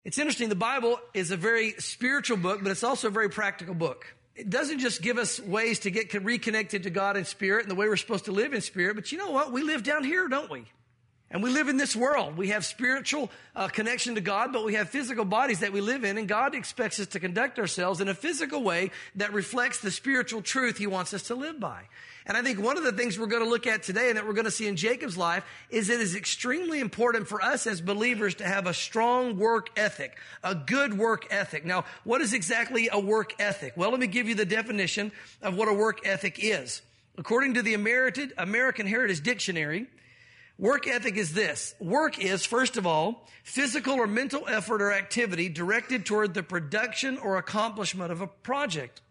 It's interesting. The Bible is a very spiritual book, but it's also a very practical book. It doesn't just give us ways to get reconnected to God in spirit and the way we're supposed to live in spirit, but you know what? We live down here, don't we? And we live in this world. We have spiritual connection to God, but we have physical bodies that we live in, and God expects us to conduct ourselves in a physical way that reflects the spiritual truth He wants us to live by. And I think one of the things we're going to look at today and that we're going to see in Jacob's life is it is extremely important for us as believers to have a strong work ethic, a good work ethic. Now, what is exactly a work ethic? Well, let me give you the definition of what a work ethic is. According to the American Heritage Dictionary, work ethic is this. Work is, first of all, physical or mental effort or activity directed toward the production or accomplishment of a project.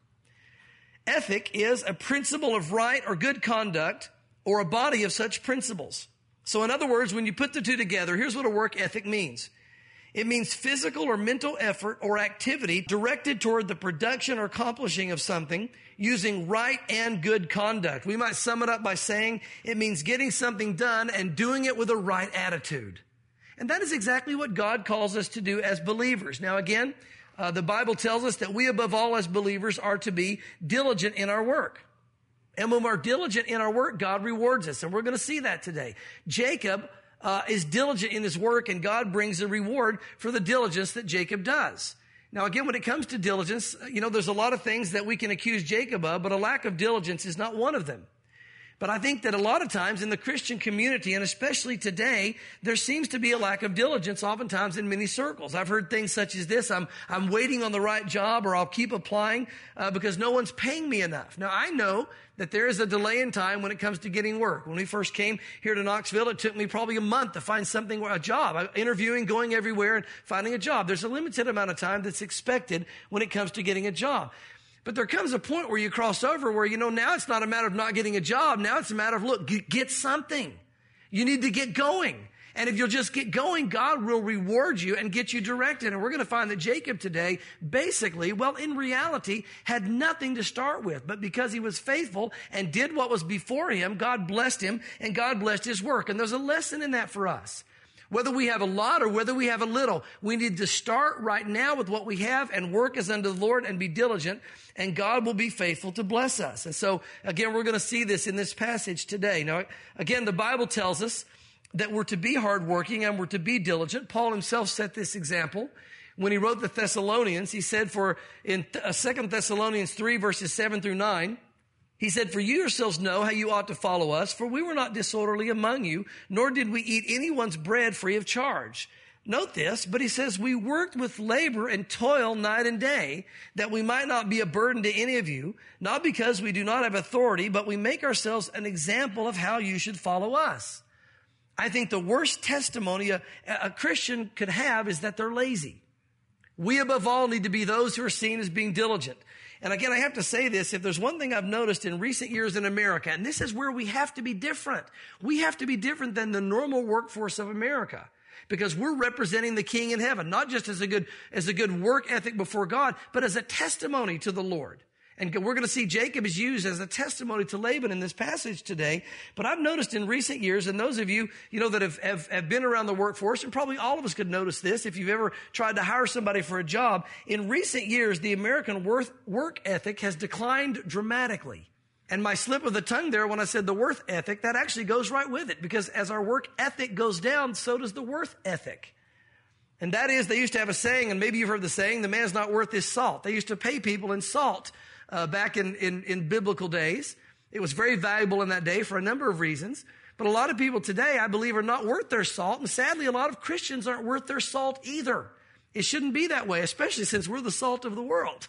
Ethic is a principle of right or good conduct or a body of such principles. So in other words, when you put the two together, here's what a work ethic means. It means physical or mental effort or activity directed toward the production or accomplishing of something using right and good conduct. We might sum it up by saying it means getting something done and doing it with a right attitude. And that is exactly what God calls us to do as believers. Now again, the Bible tells us that we above all as believers are to be diligent in our work. And when we're diligent in our work, God rewards us. And we're going to see that today. Jacob is diligent in his work, and God brings a reward for the diligence that Jacob does. Now again, when it comes to diligence, there's a lot of things that we can accuse Jacob of, but a lack of diligence is not one of them. But I think that a lot of times in the Christian community, and especially today, there seems to be a lack of diligence oftentimes in many circles. I've heard things such as this: I'm waiting on the right job, or I'll keep applying because no one's paying me enough. Now I know that there is a delay in time when it comes to getting work. When we first came here to Knoxville, it took me probably a month to find a job. Interviewing, going everywhere, and finding a job. There's a limited amount of time that's expected when it comes to getting a job. But there comes a point where you cross over where, now it's not a matter of not getting a job. Now it's a matter of, look, get something. You need to get going. And if you'll just get going, God will reward you and get you directed. And we're going to find that Jacob today basically, in reality, had nothing to start with. But because he was faithful and did what was before him, God blessed him and God blessed his work. And there's a lesson in that for us. Whether we have a lot or whether we have a little, we need to start right now with what we have and work as unto the Lord and be diligent, and God will be faithful to bless us. And so, again, we're going to see this in this passage today. Now, again, the Bible tells us that we're to be hardworking and we're to be diligent. Paul himself set this example when he wrote the Thessalonians. He said in 2 Thessalonians 3 verses 7 through 9, he said, "For you yourselves know how you ought to follow us, for we were not disorderly among you, nor did we eat anyone's bread free of charge." Note this, but he says, "We worked with labor and toil night and day, that we might not be a burden to any of you, not because we do not have authority, but we make ourselves an example of how you should follow us." I think the worst testimony a Christian could have is that they're lazy. We above all need to be those who are seen as being diligent. And again, I have to say this, if there's one thing I've noticed in recent years in America, and this is where we have to be different. We have to be different than the normal workforce of America, because we're representing the King in heaven, not just as a good work ethic before God, but as a testimony to the Lord. And we're going to see Jacob is used as a testimony to Laban in this passage today. But I've noticed in recent years, and those of you, that have been around the workforce, and probably all of us could notice this if you've ever tried to hire somebody for a job, in recent years, the American work ethic has declined dramatically. And my slip of the tongue there when I said the worth ethic, that actually goes right with it, because as our work ethic goes down, so does the worth ethic. And that is, they used to have a saying, and maybe you've heard the saying, the man's not worth his salt. They used to pay people in salt back in biblical days. It was very valuable in that day for a number of reasons. But a lot of people today, I believe, are not worth their salt. And sadly, a lot of Christians aren't worth their salt either. It shouldn't be that way, especially since we're the salt of the world.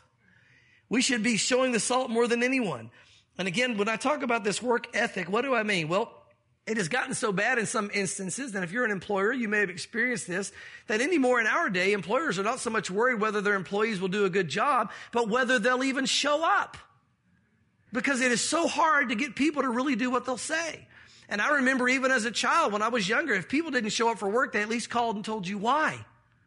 We should be showing the salt more than anyone. And again, when I talk about this work ethic, what do I mean? Well, it has gotten so bad in some instances, and if you're an employer, you may have experienced this, that anymore in our day, employers are not so much worried whether their employees will do a good job, but whether they'll even show up. Because it is so hard to get people to really do what they'll say. And I remember even as a child, when I was younger, if people didn't show up for work, they at least called and told you why.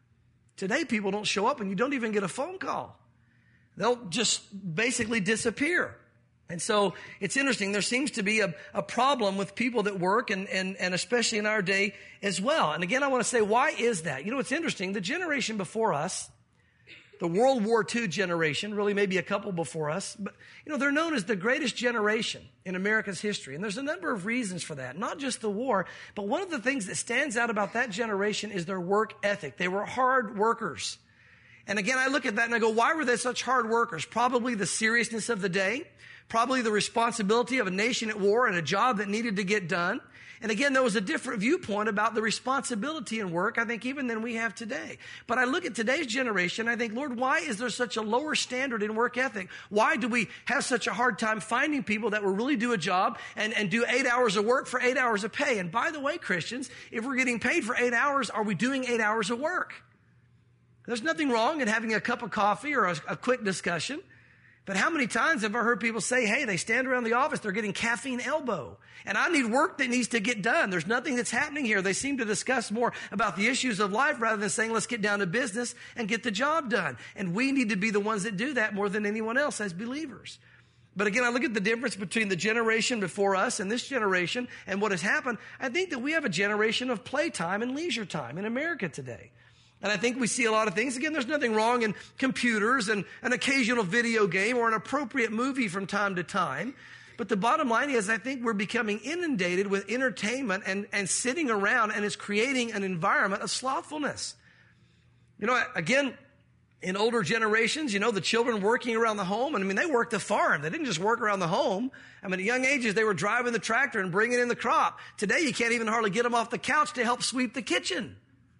Today, people don't show up and you don't even get a phone call. They'll just basically disappear. And so it's interesting. There seems to be a problem with people that work and especially in our day as well. And again, I want to say, why is that? You know, it's interesting. The generation before us, the World War II generation, really maybe a couple before us, but, you know, they're known as the greatest generation in America's history. And there's a number of reasons for that, not just the war, but one of the things that stands out about that generation is their work ethic. They were hard workers. And again, I look at that and I go, why were they such hard workers? Probably the seriousness of the day, probably the responsibility of a nation at war and a job that needed to get done. And again, there was a different viewpoint about the responsibility in work, I think, even than we have today. But I look at today's generation, I think, Lord, why is there such a lower standard in work ethic? Why do we have such a hard time finding people that will really do a job and do 8 hours of work for 8 hours of pay? And by the way, Christians, if we're getting paid for 8 hours, are we doing 8 hours of work? There's nothing wrong in having a cup of coffee or a quick discussion. But how many times have I heard people say, hey, they stand around the office, they're getting caffeine elbow. And I need work that needs to get done. There's nothing that's happening here. They seem to discuss more about the issues of life rather than saying, let's get down to business and get the job done. And we need to be the ones that do that more than anyone else as believers. But again, I look at the difference between the generation before us and this generation and what has happened. I think that we have a generation of playtime and leisure time in America today. And I think we see a lot of things. Again, there's nothing wrong in computers and an occasional video game or an appropriate movie from time to time. But the bottom line is I think we're becoming inundated with entertainment and sitting around, and it's creating an environment of slothfulness. You know, again, in older generations, you know, the children working around the home, and I mean, they worked the farm. They didn't just work around the home. I mean, at young ages, they were driving the tractor and bringing in the crop. Today, you can't even hardly get them off the couch to help sweep the kitchen.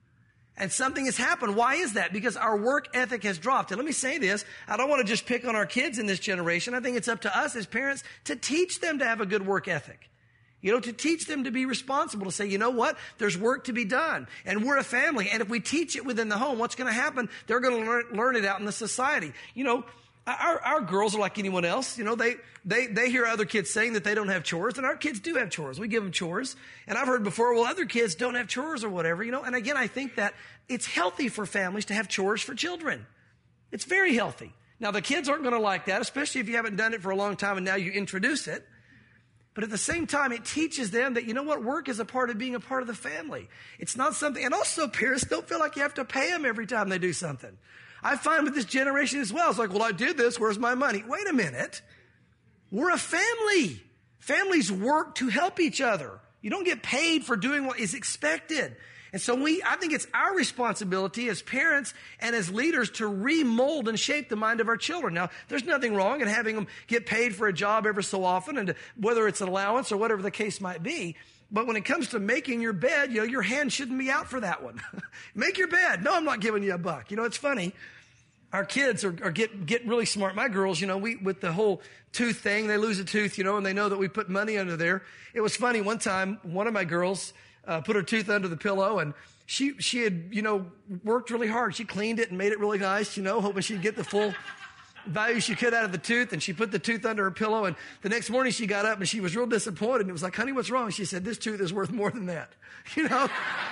And something has happened. Why is that? Because our work ethic has dropped. And let me say this. I don't want to just pick on our kids in this generation. I think it's up to us as parents to teach them to have a good work ethic. You know, to teach them to be responsible, to say, you know what? There's work to be done. And we're a family. And if we teach it within the home, what's going to happen? They're going to learn it out in the society. You know, our girls are like anyone else. You know, they hear other kids saying that they don't have chores, and our kids do have chores. We give them chores. And I've heard before, well, other kids don't have chores or whatever, you know. And again, I think that it's healthy for families to have chores for children. It's very healthy. Now, the kids aren't going to like that, especially if you haven't done it for a long time and now you introduce it. But at the same time, it teaches them that, you know what, work is a part of being a part of the family. It's not something, and also parents don't feel like you have to pay them every time they do something. I find with this generation as well, it's like, well, I did this, where's my money? Wait a minute. We're a family. Families work to help each other. You don't get paid for doing what is expected. And so I think it's our responsibility as parents and as leaders to remold and shape the mind of our children. Now, there's nothing wrong in having them get paid for a job ever so often, and whether it's an allowance or whatever the case might be. But when it comes to making your bed, you know, your hand shouldn't be out for that one. Make your bed. No, I'm not giving you a buck. You know, it's funny. Our kids get really smart. My girls, you know, with the whole tooth thing, they lose a tooth, you know, and they know that we put money under there. It was funny. One time, one of my girls put her tooth under the pillow, and she had, you know, worked really hard. She cleaned it and made it really nice, you know, hoping she'd get the full value she could out of the tooth. And she put the tooth under her pillow. And the next morning she got up and she was real disappointed. And it was like, honey, what's wrong? She said, this tooth is worth more than that, you know.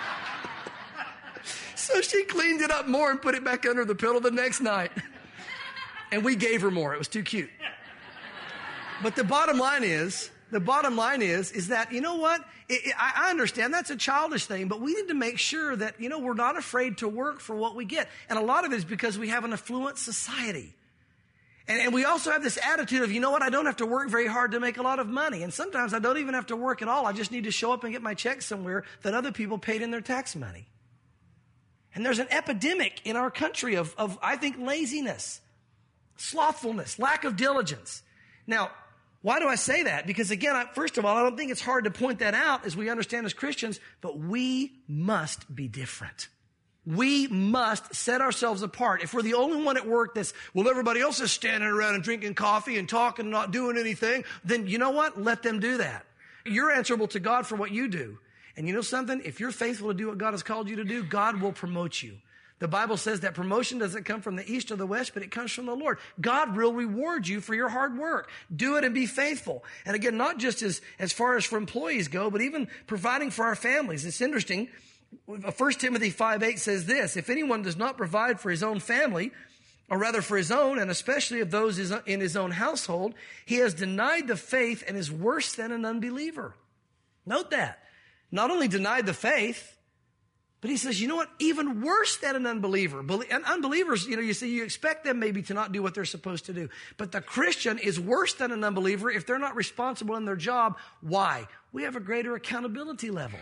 So she cleaned it up more and put it back under the pillow the next night. And we gave her more. It was too cute. But the bottom line is that, you know what? I understand that's a childish thing, but we need to make sure that, you know, we're not afraid to work for what we get. And a lot of it is because we have an affluent society. And we also have this attitude of, you know what, I don't have to work very hard to make a lot of money. And sometimes I don't even have to work at all. I just need to show up and get my check somewhere that other people paid in their tax money. And there's an epidemic in our country of I think, laziness, slothfulness, lack of diligence. Now, why do I say that? Because again, first of all, I don't think it's hard to point that out as we understand as Christians, but we must be different. We must set ourselves apart. If we're the only one at work that's, well, everybody else is standing around and drinking coffee and talking and not doing anything, then you know what? Let them do that. You're answerable to God for what you do. And you know something? If you're faithful to do what God has called you to do, God will promote you. The Bible says that promotion doesn't come from the east or the west, but it comes from the Lord. God will reward you for your hard work. Do it and be faithful. And again, not just as far as for employees go, but even providing for our families. It's interesting. 1 Timothy 5:8 says this, if anyone does not provide for his own family, or rather for his own, and especially of those in his own household, he has denied the faith and is worse than an unbeliever. Note that. Not only denied the faith, but he says, you know what? Even worse than an unbeliever. And unbelievers, you see, you expect them maybe to not do what they're supposed to do. But the Christian is worse than an unbeliever if they're not responsible in their job. Why? We have a greater accountability level.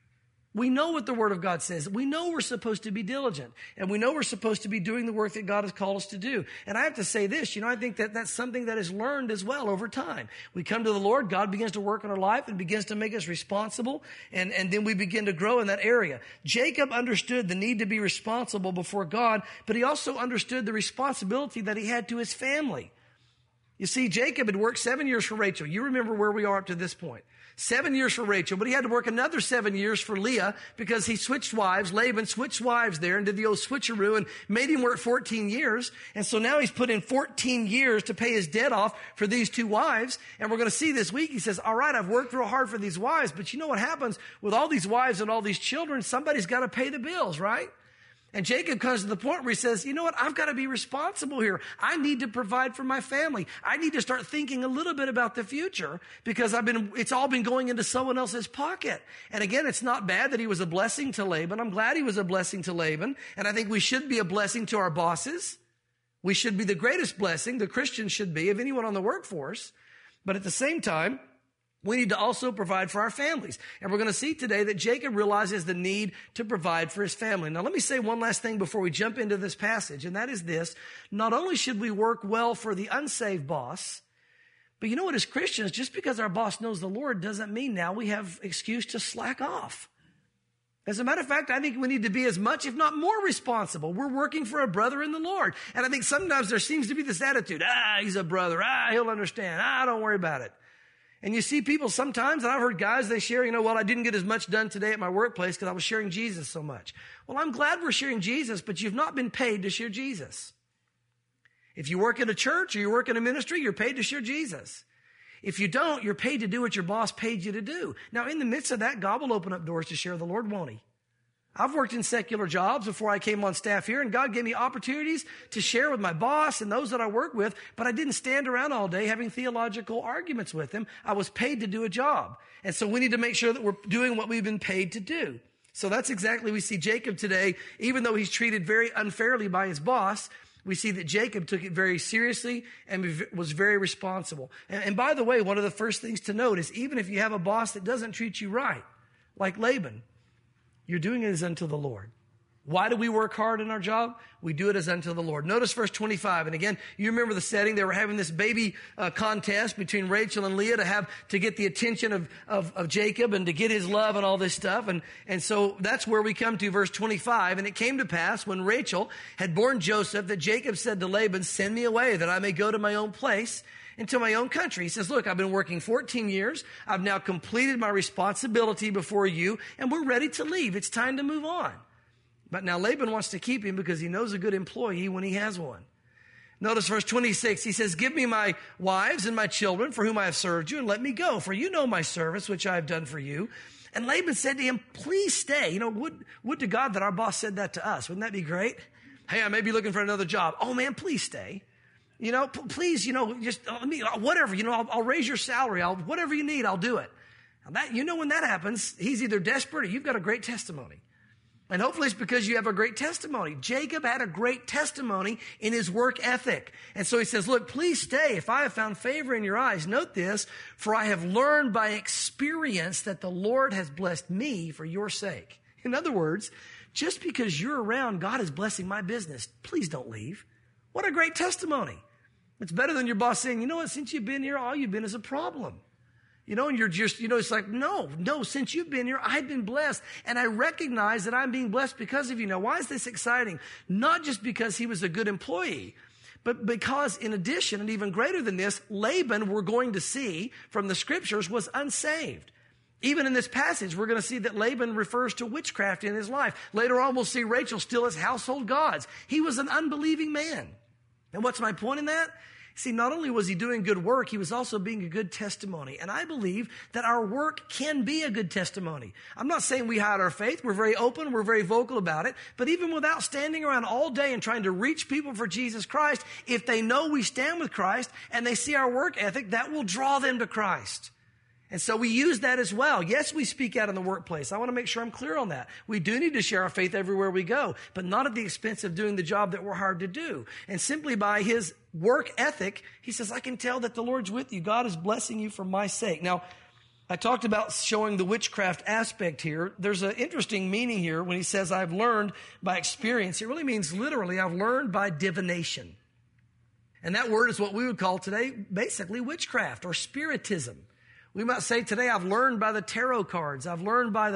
We know what the Word of God says. We know we're supposed to be diligent. And we know we're supposed to be doing the work that God has called us to do. And I have to say this, I think that that's something that is learned as well over time. We come to the Lord, God begins to work in our life and begins to make us responsible. And then we begin to grow in that area. Jacob understood the need to be responsible before God, but he also understood the responsibility that he had to his family. You see, Jacob had worked 7 years for Rachel. You remember where we are up to this point. 7 years for Rachel, but he had to work another 7 years for Leah because he switched wives. Laban switched wives there and did the old switcheroo and made him work 14 years. And so now he's put in 14 years to pay his debt off for these two wives. And we're going to see this week, he says, all right, I've worked real hard for these wives, but you know what happens with all these wives and all these children? Somebody's got to pay the bills, right? And Jacob comes to the point where he says, you know what? I've got to be responsible here. I need to provide for my family. I need to start thinking a little bit about the future because it's all been going into someone else's pocket. And again, it's not bad that he was a blessing to Laban. I'm glad he was a blessing to Laban. And I think we should be a blessing to our bosses. We should be the greatest blessing. The Christians should be of anyone on the workforce. But at the same time, we need to also provide for our families. And we're going to see today that Jacob realizes the need to provide for his family. Now, let me say one last thing before we jump into this passage, and that is this. Not only should we work well for the unsaved boss, but you know what, as Christians, just because our boss knows the Lord doesn't mean now we have excuse to slack off. As a matter of fact, I think we need to be as much, if not more, responsible. We're working for a brother in the Lord. And I think sometimes there seems to be this attitude, he's a brother, he'll understand, don't worry about it. And you see people sometimes, and I've heard guys, they share, I didn't get as much done today at my workplace because I was sharing Jesus so much. Well, I'm glad we're sharing Jesus, but you've not been paid to share Jesus. If you work at a church or you work in a ministry, you're paid to share Jesus. If you don't, you're paid to do what your boss paid you to do. Now, in the midst of that, God will open up doors to share the Lord, won't he? I've worked in secular jobs before I came on staff here, and God gave me opportunities to share with my boss and those that I work with, but I didn't stand around all day having theological arguments with them. I was paid to do a job. And so we need to make sure that we're doing what we've been paid to do. So that's exactly we see Jacob today. Even though he's treated very unfairly by his boss, we see that Jacob took it very seriously and was very responsible. And by the way, one of the first things to note is even if you have a boss that doesn't treat you right, like Laban, you're doing it as unto the Lord. Why do we work hard in our job? We do it as unto the Lord. Notice verse 25. And again, you remember the setting. They were having this baby contest between Rachel and Leah to get the attention of Jacob and to get his love and all this stuff. And so that's where we come to verse 25. And it came to pass when Rachel had borne Joseph that Jacob said to Laban, send me away that I may go to my own place, into my own country. He says, look, I've been working 14 years. I've now completed my responsibility before you, and we're ready to leave. It's time to move on. But now Laban wants to keep him because he knows a good employee when he has one. Notice verse 26. He says, give me my wives and my children for whom I have served you, and let me go, for you know my service, which I have done for you. And Laban said to him, please stay. Would to God that our boss said that to us. Wouldn't that be great? Hey, I may be looking for another job. Oh man, please stay. Please, just let me, whatever, I'll raise your salary. Whatever you need, I'll do it. Now when that happens, he's either desperate or you've got a great testimony. And hopefully it's because you have a great testimony. Jacob had a great testimony in his work ethic. And so he says, look, please stay if I have found favor in your eyes. Note this, for I have learned by experience that the Lord has blessed me for your sake. In other words, just because you're around, God is blessing my business. Please don't leave. What a great testimony. It's better than your boss saying, you know what, since you've been here, all you've been is a problem. And you're just, it's like, no, since you've been here, I've been blessed. And I recognize that I'm being blessed because of you. Now, why is this exciting? Not just because he was a good employee, but because in addition, and even greater than this, Laban, we're going to see from the scriptures, was unsaved. Even in this passage, we're going to see that Laban refers to witchcraft in his life. Later on, we'll see Rachel still as household gods. He was an unbelieving man. And what's my point in that? See, not only was he doing good work, he was also being a good testimony. And I believe that our work can be a good testimony. I'm not saying we hide our faith. We're very open. We're very vocal about it. But even without standing around all day and trying to reach people for Jesus Christ, if they know we stand with Christ and they see our work ethic, that will draw them to Christ. And so we use that as well. Yes, we speak out in the workplace. I want to make sure I'm clear on that. We do need to share our faith everywhere we go, but not at the expense of doing the job that we're hired to do. And simply by his work ethic, he says, I can tell that the Lord's with you. God is blessing you for my sake. Now, I talked about showing the witchcraft aspect here. There's an interesting meaning here when he says, I've learned by experience. It really means literally, I've learned by divination. And that word is what we would call today basically witchcraft or spiritism. We might say today, I've learned by the tarot cards. I've learned by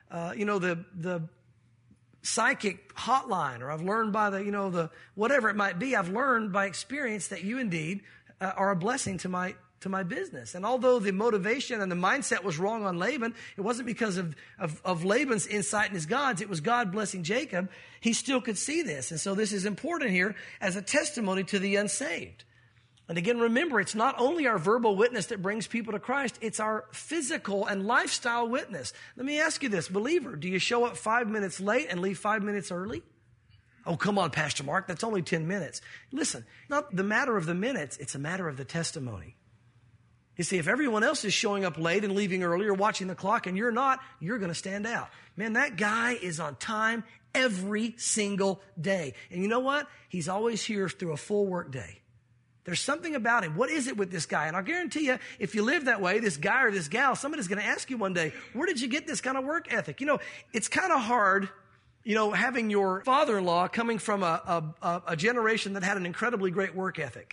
the psychic hotline, or I've learned by the whatever it might be. I've learned by experience that you indeed are a blessing to my business. And although the motivation and the mindset was wrong on Laban, it wasn't because of Laban's insight and his gods. It was God blessing Jacob. He still could see this. And so this is important here as a testimony to the unsaved. And again, remember, it's not only our verbal witness that brings people to Christ, it's our physical and lifestyle witness. Let me ask you this, believer, do you show up 5 minutes late and leave 5 minutes early? Oh, come on, Pastor Mark, that's only 10 minutes. Listen, not the matter of the minutes, it's a matter of the testimony. You see, if everyone else is showing up late and leaving early or watching the clock and you're not, you're going to stand out. Man, that guy is on time every single day. And you know what? He's always here through a full work day. There's something about him. What is it with this guy? And I'll guarantee you, if you live that way, this guy or this gal, somebody's going to ask you one day, where did you get this kind of work ethic? It's kind of hard, having your father-in-law coming from a generation that had an incredibly great work ethic.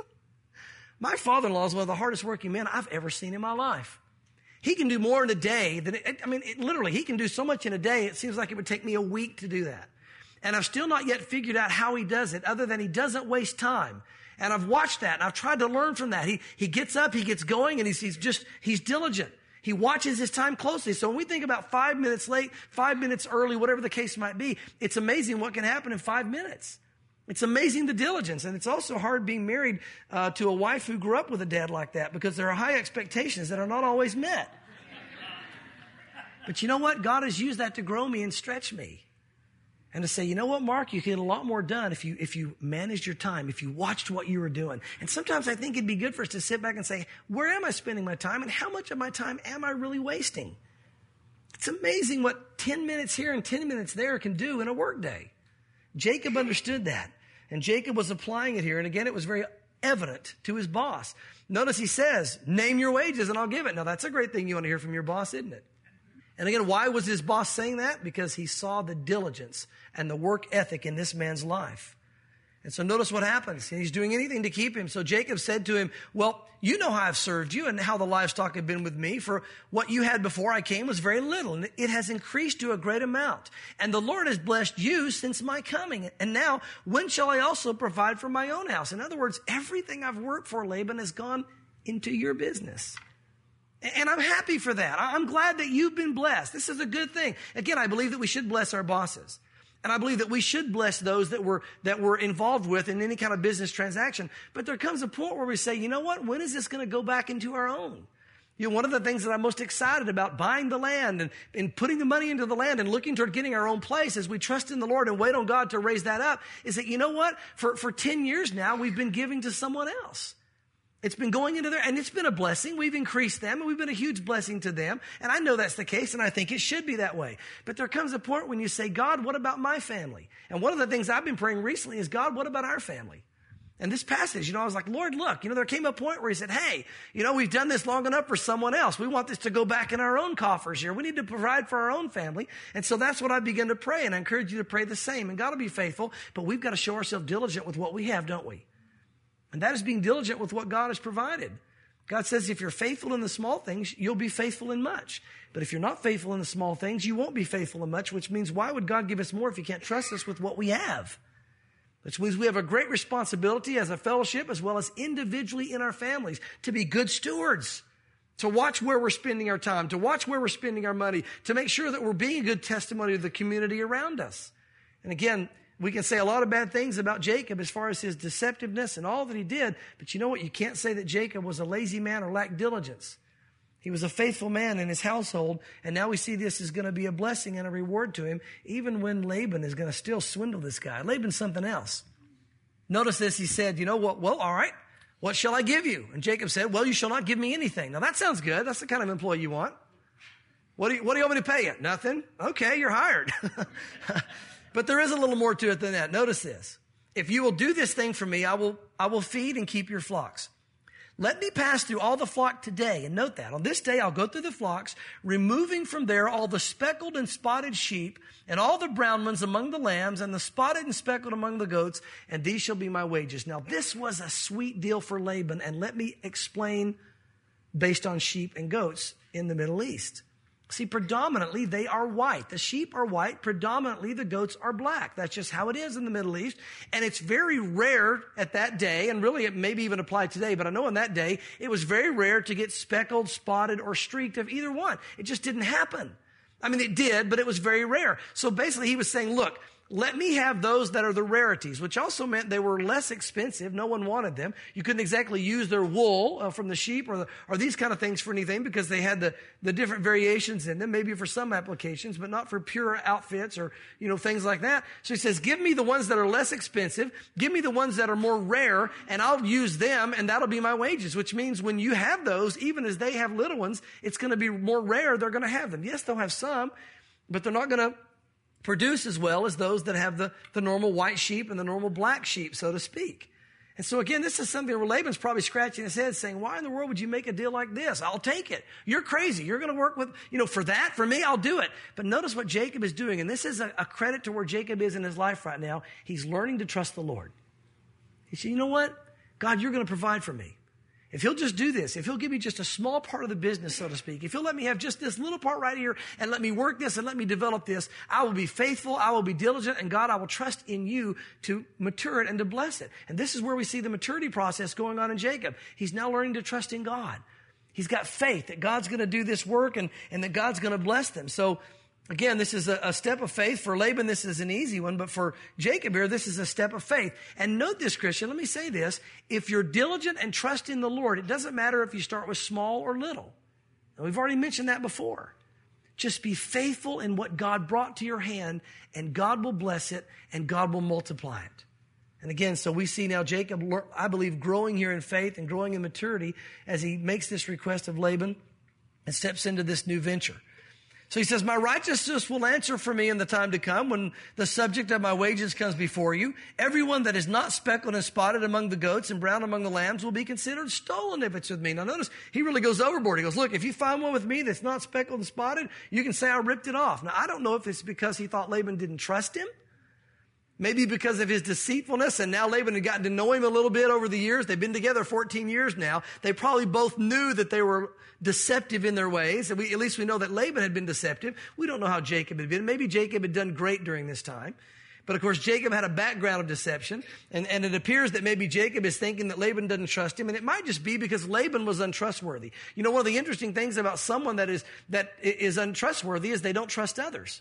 My father-in-law is one of the hardest working men I've ever seen in my life. He can do more in a day than, literally, he can do so much in a day, it seems like it would take me a week to do that. And I've still not yet figured out how he does it, other than he doesn't waste time. And I've watched that and I've tried to learn from that. He gets up, he gets going, and he's diligent. He watches his time closely. So when we think about 5 minutes late, 5 minutes early, whatever the case might be, it's amazing what can happen in 5 minutes. It's amazing the diligence. And it's also hard being married to a wife who grew up with a dad like that, because there are high expectations that are not always met. But you know what? God has used that to grow me and stretch me. And to say, you know what, Mark, you get a lot more done if you managed your time, if you watched what you were doing. And sometimes I think it'd be good for us to sit back and say, where am I spending my time, and how much of my time am I really wasting? It's amazing what 10 minutes here and 10 minutes there can do in a workday. Jacob understood that, and Jacob was applying it here. And again, it was very evident to his boss. Notice he says, name your wages and I'll give it. Now, that's a great thing you want to hear from your boss, isn't it? And again, why was his boss saying that? Because he saw the diligence and the work ethic in this man's life. And so notice what happens. He's doing anything to keep him. So Jacob said to him, well, you know how I've served you and how the livestock have been with me. For what you had before I came was very little, and it has increased to a great amount. And the Lord has blessed you since my coming. And now, when shall I also provide for my own house? In other words, everything I've worked for, Laban, has gone into your business. And I'm happy for that. I'm glad that you've been blessed. This is a good thing. Again, I believe that we should bless our bosses. And I believe that we should bless those that we're involved with in any kind of business transaction. But there comes a point where we say, you know what? When is this going to go back into our own? One of the things that I'm most excited about buying the land and putting the money into the land and looking toward getting our own place as we trust in the Lord and wait on God to raise that up is that, you know what? For 10 years now, we've been giving to someone else. It's been going into there, and it's been a blessing. We've increased them, and we've been a huge blessing to them. And I know that's the case, and I think it should be that way. But there comes a point when you say, God, what about my family? And one of the things I've been praying recently is, God, what about our family? And this passage, I was like, Lord, look, there came a point where he said, hey, we've done this long enough for someone else. We want this to go back in our own coffers here. We need to provide for our own family. And so that's what I began to pray, and I encourage you to pray the same. And God will be faithful, but we've got to show ourselves diligent with what we have, don't we? And that is being diligent with what God has provided. God says if you're faithful in the small things, you'll be faithful in much. But if you're not faithful in the small things, you won't be faithful in much, which means why would God give us more if he can't trust us with what we have? Which means we have a great responsibility as a fellowship as well as individually in our families to be good stewards, to watch where we're spending our time, to watch where we're spending our money, to make sure that we're being a good testimony to the community around us. And again, We can say a lot of bad things about Jacob as far as his deceptiveness and all that he did. But you know what? You can't say that Jacob was a lazy man or lacked diligence. He was a faithful man in his household. And now we see this is going to be a blessing and a reward to him, even when Laban is going to still swindle this guy. Laban's something else. Notice this. He said, you know what? Well, all right. What shall I give you? And Jacob said, well, you shall not give me anything. Now that sounds good. That's the kind of employee you want. What do you want me to pay you? Nothing. Okay, you're hired. But there is a little more to it than that. Notice this. If you will do this thing for me, I will feed and keep your flocks. Let me pass through all the flock today. And note that on this day, I'll go through the flocks, removing from there all the speckled and spotted sheep and all the brown ones among the lambs and the spotted and speckled among the goats. And these shall be my wages. Now, this was a sweet deal for Laban. And let me explain based on sheep and goats in the Middle East. See, predominantly, they are white. The sheep are white. Predominantly, the goats are black. That's just how it is in the Middle East. And it's very rare at that day, and really it maybe even applied today, but I know in that day, it was very rare to get speckled, spotted, or streaked of either one. It just didn't happen. I mean, it did, but it was very rare. So basically, he was saying, look, let me have those that are the rarities, which also meant they were less expensive. No one wanted them. You couldn't exactly use their wool from the sheep or these kind of things for anything because they had the different variations in them, maybe for some applications, but not for pure outfits or, things like that. So he says, give me the ones that are less expensive. Give me the ones that are more rare, and I'll use them, and that'll be my wages, which means when you have those, even as they have little ones, it's going to be more rare. They're going to have them. Yes, they'll have some, but they're not going to produce as well as those that have the normal white sheep and the normal black sheep, so to speak. And so again, this is something where Laban's probably scratching his head saying, why in the world would you make a deal like this? I'll take it. You're crazy. You're going to work with, for that, for me, I'll do it. But notice what Jacob is doing. And this is a credit to where Jacob is in his life right now. He's learning to trust the Lord. He said, you know what? God, you're going to provide for me. If he'll just do this, if he'll give me just a small part of the business, so to speak, if he'll let me have just this little part right here and let me work this and let me develop this, I will be faithful, I will be diligent, and God, I will trust in you to mature it and to bless it. And this is where we see the maturity process going on in Jacob. He's now learning to trust in God. He's got faith that God's going to do this work and that God's going to bless them. So again, this is a step of faith. For Laban, this is an easy one, but for Jacob here, this is a step of faith. And note this, Christian, let me say this. If you're diligent and trust in the Lord, it doesn't matter if you start with small or little. And we've already mentioned that before. Just be faithful in what God brought to your hand, and God will bless it, and God will multiply it. And again, so we see now Jacob, I believe, growing here in faith and growing in maturity as he makes this request of Laban and steps into this new venture. So he says, my righteousness will answer for me in the time to come when the subject of my wages comes before you. Everyone that is not speckled and spotted among the goats and brown among the lambs will be considered stolen if it's with me. Now notice, he really goes overboard. He goes, look, if you find one with me that's not speckled and spotted, you can say I ripped it off. Now I don't know if it's because he thought Laban didn't trust him. Maybe because of his deceitfulness, and now Laban had gotten to know him a little bit over the years. They've been together 14 years now. They probably both knew that they were deceptive in their ways. And at least we know that Laban had been deceptive. We don't know how Jacob had been. Maybe Jacob had done great during this time. But of course, Jacob had a background of deception. And it appears that maybe Jacob is thinking that Laban doesn't trust him. And it might just be because Laban was untrustworthy. One of the interesting things about someone that is untrustworthy is they don't trust others.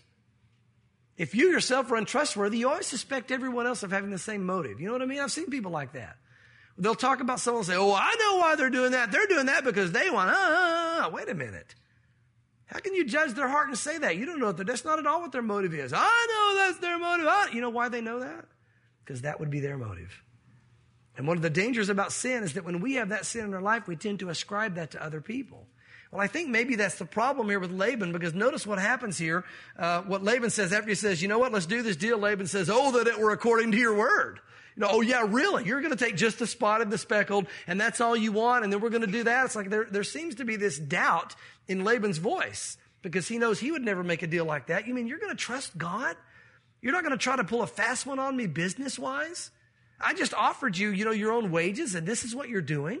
If you yourself are untrustworthy, you always suspect everyone else of having the same motive. You know what I mean? I've seen people like that. They'll talk about someone and say, oh, I know why they're doing that. They're doing that because they want, wait a minute. How can you judge their heart and say that? You don't know that's not at all what their motive is. I know that's their motive. You know why they know that? Because that would be their motive. And one of the dangers about sin is that when we have that sin in our life, we tend to ascribe that to other people. Well, I think maybe that's the problem here with Laban, because notice what happens here. What Laban says after he says, you know what, let's do this deal. Laban says, oh, that it were according to your word. Oh yeah, really? You're going to take just the spotted, the speckled, and that's all you want, and then we're going to do that? It's like there seems to be this doubt in Laban's voice, because he knows he would never make a deal like that. You mean you're going to trust God? You're not going to try to pull a fast one on me business-wise? I just offered you, your own wages, and this is what you're doing?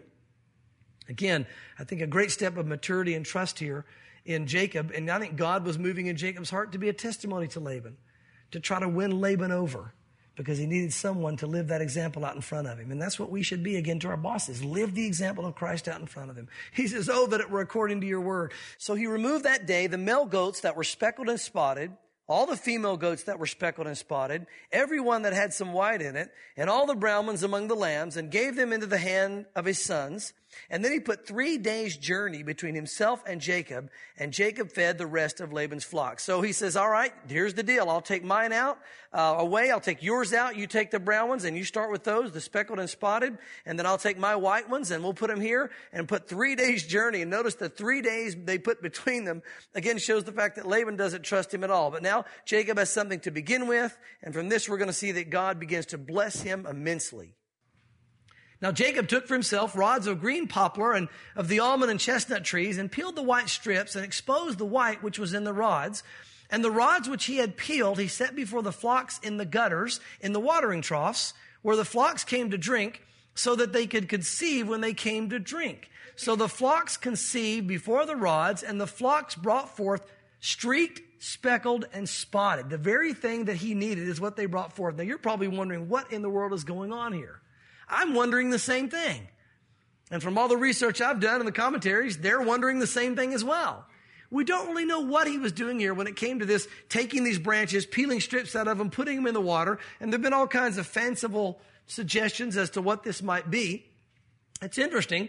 Again, I think a great step of maturity and trust here in Jacob, and I think God was moving in Jacob's heart to be a testimony to Laban, to try to win Laban over, because he needed someone to live that example out in front of him. And that's what we should be, again, to our bosses. Live the example of Christ out in front of him. He says, oh, that it were according to your word. So he removed that day the male goats that were speckled and spotted, all the female goats that were speckled and spotted, every one that had some white in it, and all the brown ones among the lambs, and gave them into the hand of his sons. And then he put 3 days' journey between himself and Jacob fed the rest of Laban's flock. So he says, all right, here's the deal. I'll take mine out away. I'll take yours out. You take the brown ones, and you start with those, the speckled and spotted. And then I'll take my white ones, and we'll put them here and put 3 days' journey. And notice the 3 days they put between them, again, shows the fact that Laban doesn't trust him at all. But now Jacob has something to begin with. And from this, we're going to see that God begins to bless him immensely. Now Jacob took for himself rods of green poplar and of the almond and chestnut trees, and peeled the white strips and exposed the white which was in the rods. And the rods which he had peeled he set before the flocks in the gutters, in the watering troughs, where the flocks came to drink, so that they could conceive when they came to drink. So the flocks conceived before the rods, and the flocks brought forth streaked, speckled, and spotted. The very thing that he needed is what they brought forth. Now you're probably wondering, what in the world is going on here? I'm wondering the same thing. And from all the research I've done in the commentaries, they're wondering the same thing as well. We don't really know what he was doing here when it came to this, taking these branches, peeling strips out of them, putting them in the water. And there have been all kinds of fanciful suggestions as to what this might be. It's interesting.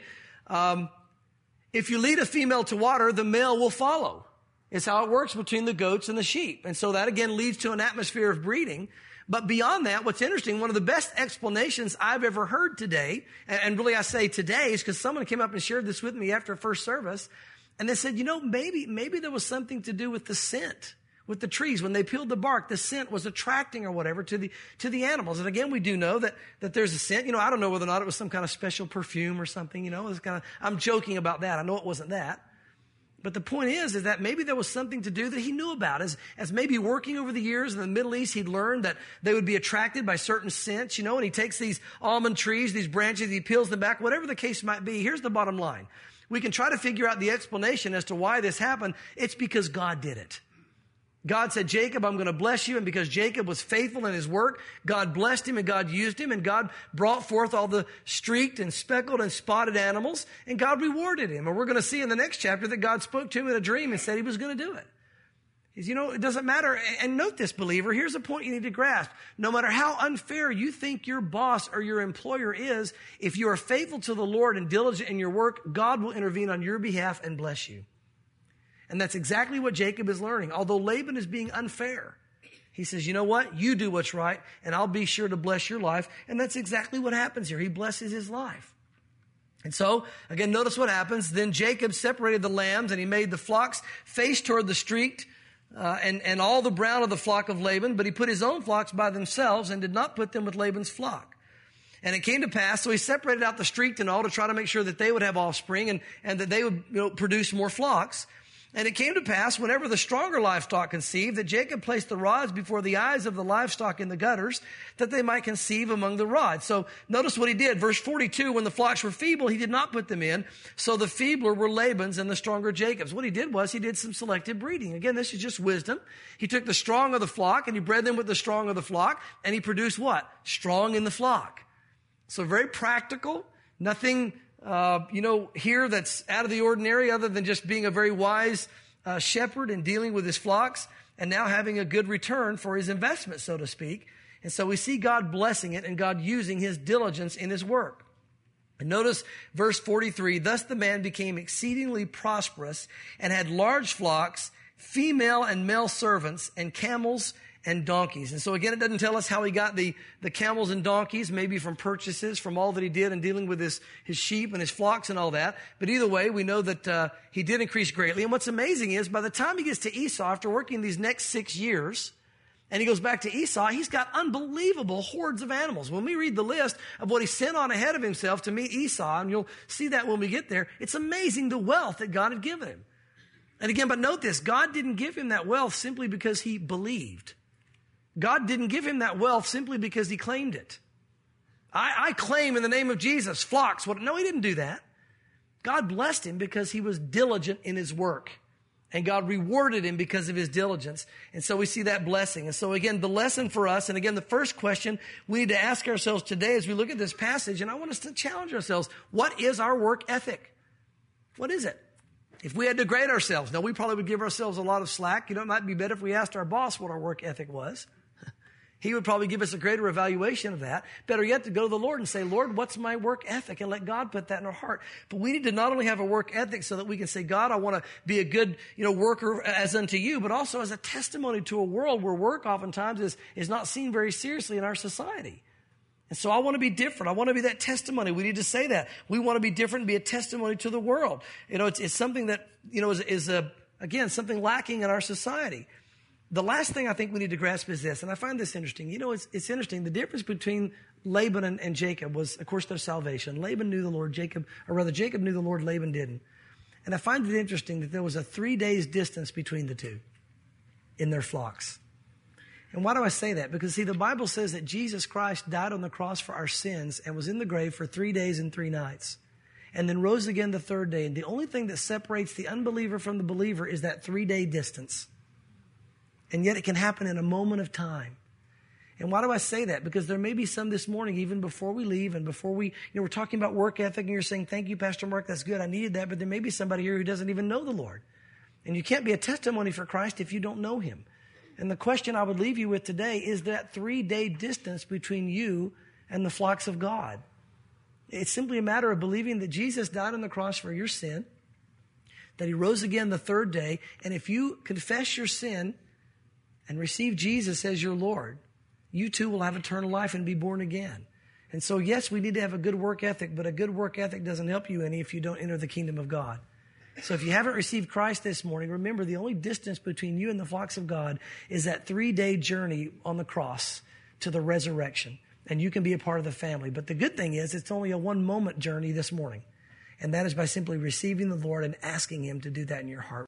If you lead a female to water, the male will follow. It's how it works between the goats and the sheep. And so that again leads to an atmosphere of breeding. But beyond that, what's interesting, one of the best explanations I've ever heard today, and really I say today, is because someone came up and shared this with me after first service, and they said, maybe there was something to do with the scent, with the trees. When they peeled the bark, the scent was attracting or whatever to the animals. And again, we do know that there's a scent. I don't know whether or not it was some kind of special perfume or something, it was I'm joking about that. I know it wasn't that. But the point is that maybe there was something to do that he knew about. As maybe working over the years in the Middle East, he'd learned that they would be attracted by certain scents, and he takes these almond trees, these branches, he peels them back, whatever the case might be. Here's the bottom line. We can try to figure out the explanation as to why this happened. It's because God did it. God said, Jacob, I'm going to bless you. And because Jacob was faithful in his work, God blessed him and God used him, and God brought forth all the streaked and speckled and spotted animals, and God rewarded him. And we're going to see in the next chapter that God spoke to him in a dream and said he was going to do it. It doesn't matter. And note this, believer, here's a point you need to grasp. No matter how unfair you think your boss or your employer is, if you are faithful to the Lord and diligent in your work, God will intervene on your behalf and bless you. And that's exactly what Jacob is learning. Although Laban is being unfair, he says, you know what? You do what's right, and I'll be sure to bless your life. And that's exactly what happens here. He blesses his life. And so, again, notice what happens. Then Jacob separated the lambs, and he made the flocks face toward the streaked and all the brown of the flock of Laban. But he put his own flocks by themselves and did not put them with Laban's flock. And it came to pass, so he separated out the streaked and all to try to make sure that they would have offspring and that they would produce more flocks. And it came to pass, whenever the stronger livestock conceived, that Jacob placed the rods before the eyes of the livestock in the gutters, that they might conceive among the rods. So notice what he did. Verse 42, when the flocks were feeble, he did not put them in. So the feebler were Laban's and the stronger Jacob's. What he did was he did some selective breeding. Again, this is just wisdom. He took the strong of the flock and he bred them with the strong of the flock, and he produced what? Strong in the flock. So very practical, nothing here that's out of the ordinary other than just being a very wise shepherd and dealing with his flocks and now having a good return for his investment, so to speak. And so we see God blessing it and God using his diligence in his work. And notice verse 43, thus the man became exceedingly prosperous and had large flocks, female and male servants, and camels and donkeys. And so again, it doesn't tell us how he got the camels and donkeys, maybe from purchases, from all that he did in dealing with his sheep and his flocks and all that. But either way, we know that he did increase greatly. And what's amazing is by the time he gets to Esau, after working these next 6 years, and he goes back to Esau, he's got unbelievable hordes of animals. When we read the list of what he sent on ahead of himself to meet Esau, and you'll see that when we get there, it's amazing the wealth that God had given him. And again, but note this, God didn't give him that wealth simply because he believed. God didn't give him that wealth simply because he claimed it. I claim in the name of Jesus, flocks. No, he didn't do that. God blessed him because he was diligent in his work. And God rewarded him because of his diligence. And so we see that blessing. And so again, the lesson for us, and again, the first question we need to ask ourselves today as we look at this passage, and I want us to challenge ourselves, what is our work ethic? What is it? If we had to grade ourselves, now we probably would give ourselves a lot of slack. It might be better if we asked our boss what our work ethic was. He would probably give us a greater evaluation of that. Better yet, to go to the Lord and say, Lord, what's my work ethic? And let God put that in our heart. But we need to not only have a work ethic so that we can say, God, I want to be a good, worker as unto you, but also as a testimony to a world where work oftentimes is not seen very seriously in our society. And so I want to be different. I want to be that testimony. We need to say that. We want to be different and be a testimony to the world. It's something that, is again, something lacking in our society. The last thing I think we need to grasp is this, and I find this interesting. It's interesting. The difference between Laban and Jacob was, of course, their salvation. Laban knew the Lord, Jacob knew the Lord, Laban didn't. And I find it interesting that there was a 3 days distance between the two in their flocks. And why do I say that? Because, see, the Bible says that Jesus Christ died on the cross for our sins and was in the grave for 3 days and 3 nights, and then rose again the third day. And the only thing that separates the unbeliever from the believer is that 3-day distance. And yet it can happen in a moment of time. And why do I say that? Because there may be some this morning, even before we leave and before we're talking about work ethic and you're saying, thank you, Pastor Mark, that's good, I needed that. But there may be somebody here who doesn't even know the Lord. And you can't be a testimony for Christ if you don't know him. And the question I would leave you with today is that 3-day distance between you and the flocks of God. It's simply a matter of believing that Jesus died on the cross for your sin, that he rose again the third day, and if you confess your sin and receive Jesus as your Lord, you too will have eternal life and be born again. And so, yes, we need to have a good work ethic, but a good work ethic doesn't help you any if you don't enter the kingdom of God. So if you haven't received Christ this morning, remember the only distance between you and the flocks of God is that 3-day journey on the cross to the resurrection. And you can be a part of the family. But the good thing is it's only a 1-moment journey this morning. And that is by simply receiving the Lord and asking him to do that in your heart.